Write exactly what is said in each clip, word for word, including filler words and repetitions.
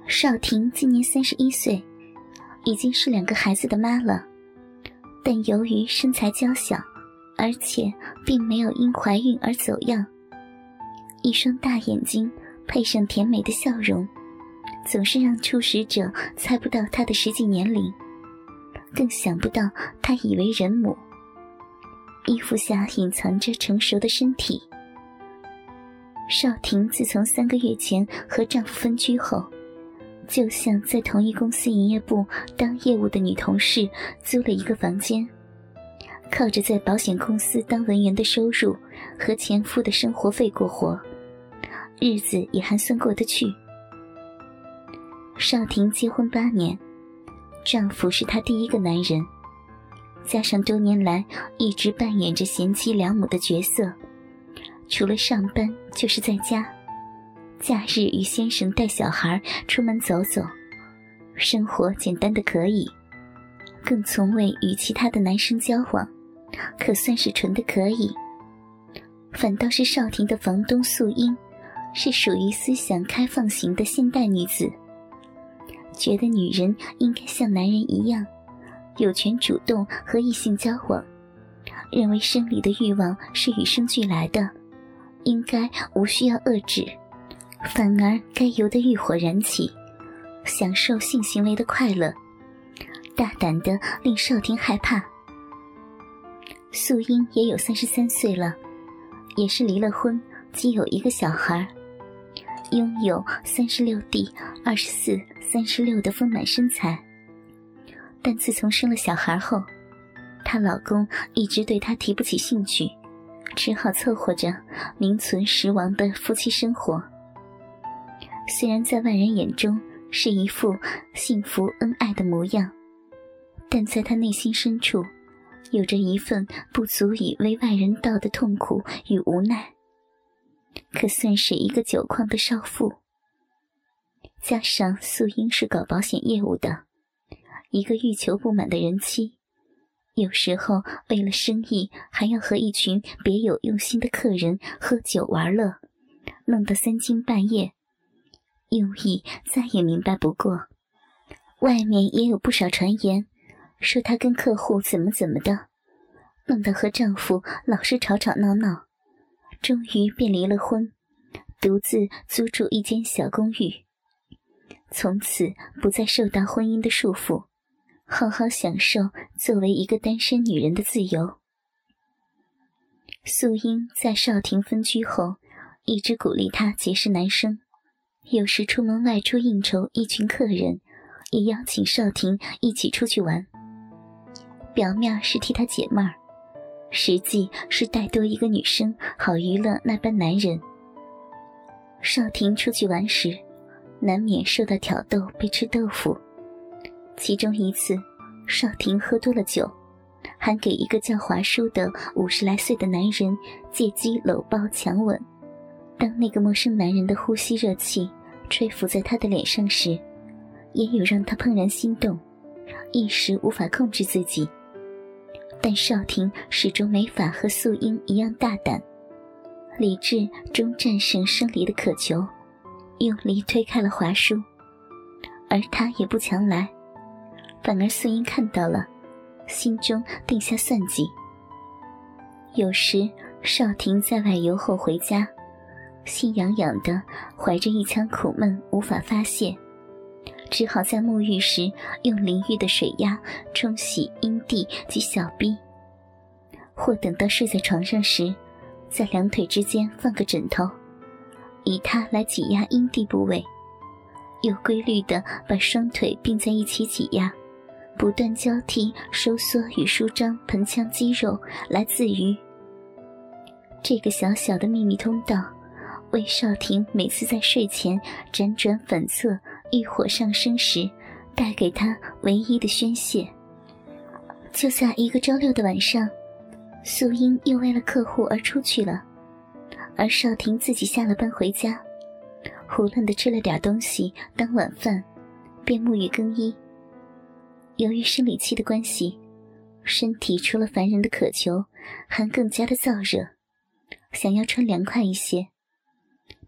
少婷今年三十一岁，已经是两个孩子的妈了，但由于身材娇小，而且并没有因怀孕而走样，一双大眼睛配上甜美的笑容，总是让初识者猜不到她的实际年龄，更想不到她已为人母，衣服下隐藏着成熟的身体。少婷自从三个月前和丈夫分居后，就像在同一公司营业部当业务的女同事租了一个房间，靠着在保险公司当文员的收入和前夫的生活费过活，日子也还算过得去。少婷结婚八年，丈夫是她第一个男人，加上多年来一直扮演着贤妻良母的角色，除了上班就是在家，假日与先生带小孩出门走走，生活简单的可以，更从未与其他的男生交往，可算是纯的可以。反倒是少婷的房东素英，是属于思想开放型的现代女子，觉得女人应该像男人一样，有权主动和异性交往，认为生理的欲望是与生俱来的，应该无需要遏制，反而该由得欲火燃起，享受性行为的快乐，大胆的令少婷害怕。素英也有三十三岁了，也是离了婚，既有一个小孩，拥有三十六 D、二十四、三十六的丰满身材。但自从生了小孩后，她老公一直对她提不起兴趣，只好凑合着名存实亡的夫妻生活。虽然在外人眼中是一副幸福恩爱的模样，但在她内心深处有着一份不足以为外人道的痛苦与无奈，可算是一个久旷的少妇。加上素英是搞保险业务的，一个欲求不满的人妻，有时候为了生意还要和一群别有用心的客人喝酒玩乐，弄得三更半夜，用意再也明白不过。外面也有不少传言说她跟客户怎么怎么的，弄得和丈夫老是吵吵闹闹，终于便离了婚，独自租住一间小公寓，从此不再受到婚姻的束缚，好好享受作为一个单身女人的自由。素英在少婷分居后，一直鼓励她结识男生，有时出门外出应酬一群客人，也邀请少婷一起出去玩。表面是替她解闷儿，实际是带多一个女生好娱乐那班男人。少婷出去玩时，难免受到挑逗被吃豆腐。其中一次，少婷喝多了酒，还给一个叫华叔的五十来岁的男人借机搂抱强吻。当那个陌生男人的呼吸热气吹拂在她的脸上时，也有让她怦然心动，一时无法控制自己。但少婷始终没法和素英一样大胆，理智终战胜生理的渴求，用力推开了华叔，而他也不强来，反而素英看到了，心中定下算计。有时少婷在外游后回家，心痒痒的，怀着一腔苦闷无法发泄，只好在沐浴时用淋浴的水压冲洗阴蒂及小臂，或等到睡在床上时，在两腿之间放个枕头，以它来挤压阴蒂部位，有规律地把双腿并在一起挤压，不断交替收缩与舒张盆腔肌肉来自愈。这个小小的秘密通道，为少婷每次在睡前辗转反侧欲火上升时带给她唯一的宣泄。就在一个周六的晚上，素英又为了客户而出去了，而少婷自己下了班回家，胡乱地吃了点东西当晚饭，便沐浴更衣。由于生理期的关系，身体除了烦人的渴求，还更加的燥热，想要穿凉快一些。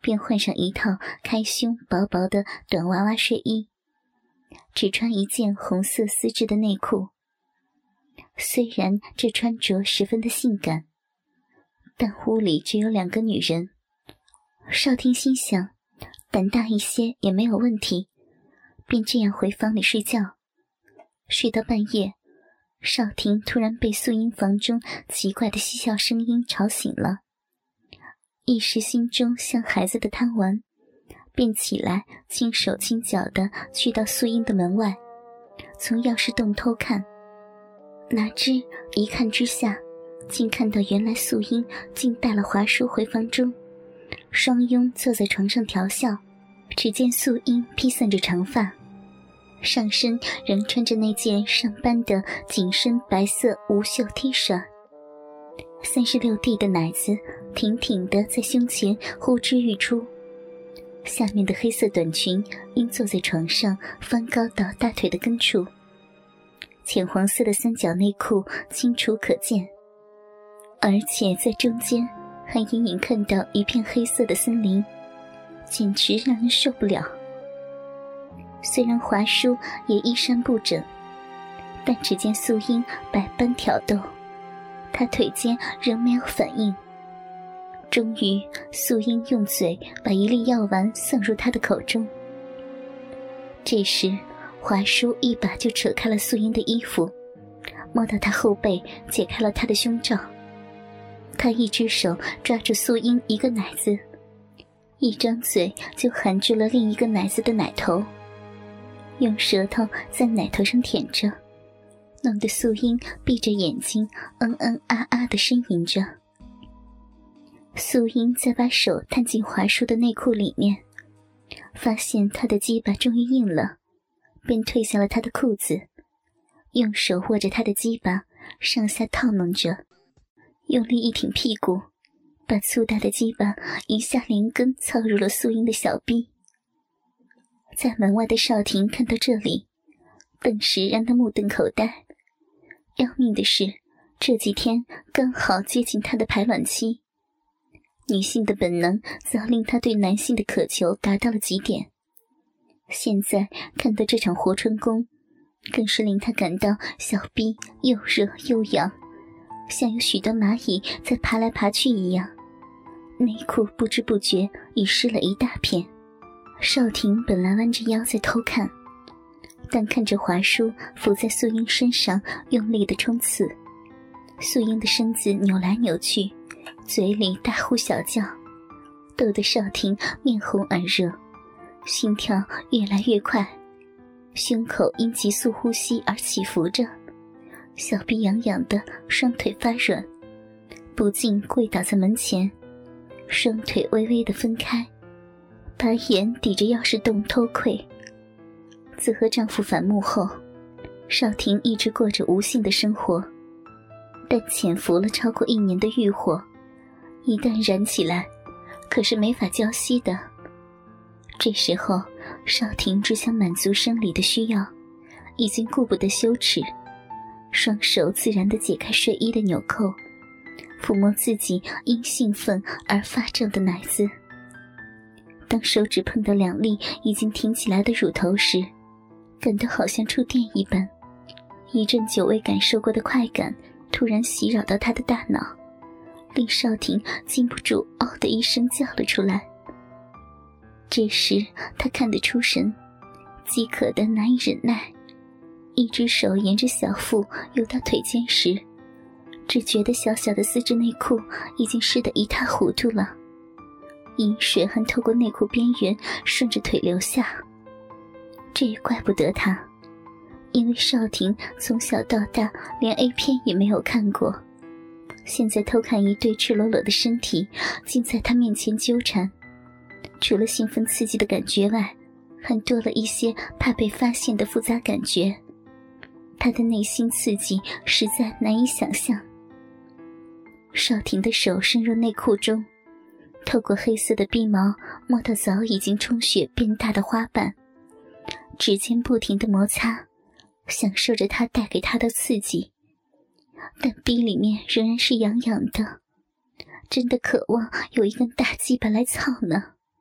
便换上一套开胸薄薄的短娃娃睡衣，只穿一件红色丝质的内裤。虽然这穿着十分的性感，但屋里只有两个女人。少廷心想，胆大一些也没有问题，便这样回房里睡觉。睡到半夜，少廷突然被素英房中奇怪的嬉笑声音吵醒了，一时心中像孩子的贪玩，便起来轻手轻脚地去到素英的门外，从钥匙洞偷看。哪知一看之下，竟看到原来素英竟带了华叔回房中，双拥坐在床上调笑。只见素英披散着长发，上身仍穿着那件上班的紧身白色无袖 T 恤，三十六 D 的奶子挺挺地在胸前呼之欲出，下面的黑色短裙因坐在床上翻高到大腿的根处，浅黄色的三角内裤清楚可见，而且在中间还隐隐看到一片黑色的森林，简直让人受不了。虽然华叔也衣衫不整，但只见素英百般挑逗，他腿间仍没有反应。终于素英用嘴把一粒药丸送入他的口中。这时华叔一把就扯开了素英的衣服，摸到她后背，解开了她的胸罩。他一只手抓住素英一个奶子，一张嘴就含住了另一个奶子的奶头，用舌头在奶头上舔着，弄得素英闭着眼睛嗯嗯啊啊地呻吟着。素英再把手探进华叔的内裤里面，发现他的鸡巴终于硬了，便褪下了他的裤子，用手握着他的鸡巴上下套弄着，用力一挺屁股，把粗大的鸡巴一下连根操入了素英的小臂。在门外的少廷看到这里，顿时让他目瞪口呆。要命的是，这几天刚好接近他的排卵期，女性的本能早令他对男性的渴求达到了极点。现在看到这场活春宫，更是令他感到小臂又热又痒，像有许多蚂蚁在爬来爬去一样，内裤不知不觉已湿了一大片。少廷本来弯着腰在偷看，但看着华叔伏在素英身上用力的冲刺，素英的身子扭来扭去，嘴里大呼小叫，逗得少廷面红耳热，心跳越来越快，胸口因急速呼吸而起伏着，小臂痒痒的，双腿发软，不禁跪倒在门前，双腿微微的分开，把眼抵着钥匙洞偷窥。自和丈夫反目后，少廷一直过着无性的生活，但潜伏了超过一年的欲火，一旦燃起来，可是没法浇熄的。这时候，少廷只想满足生理的需要，已经顾不得羞耻，双手自然地解开睡衣的纽扣，抚摸自己因兴奋而发胀的奶子。当手指碰到两粒已经挺起来的乳头时，感到好像触电一般，一阵久未感受过的快感突然袭扰到他的大脑，令少廷禁不住嗷的一声叫了出来。这时他看得出神，饥渴的难以忍耐，一只手沿着小腹游到腿间时，只觉得小小的丝质内裤已经湿得一塌糊涂了，饮水还透过内裤边缘顺着腿流下。这也怪不得他，因为少廷从小到大连 A 片也没有看过，现在偷看一对赤裸裸的身体竟在他面前纠缠，除了兴奋刺激的感觉外，还多了一些怕被发现的复杂感觉。他的内心刺激实在难以想象。少廷的手伸入内裤中，透过黑色的逼毛摸到早已经充血变大的花瓣，指尖不停地摩擦，享受着它带给他的刺激，但逼里面仍然是痒痒的，真的渴望有一根大鸡巴来操呢。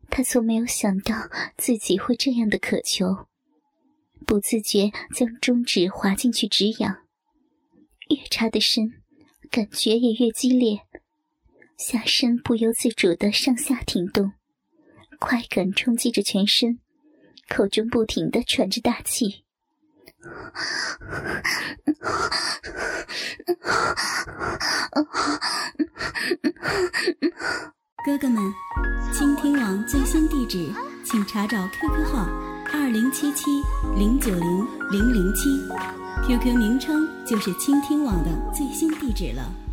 他从没有想到自己会这样的渴求，不自觉将中指滑进去止痒，越插得深，感觉也越激烈，下身不由自主地上下挺动，快感冲击着全身，口中不停地喘着大气。 哥哥们，倾听网最新地址请查找 Q Q 号二零七七零九零零零七 ，Q Q 名称就是倾听网的最新地址了。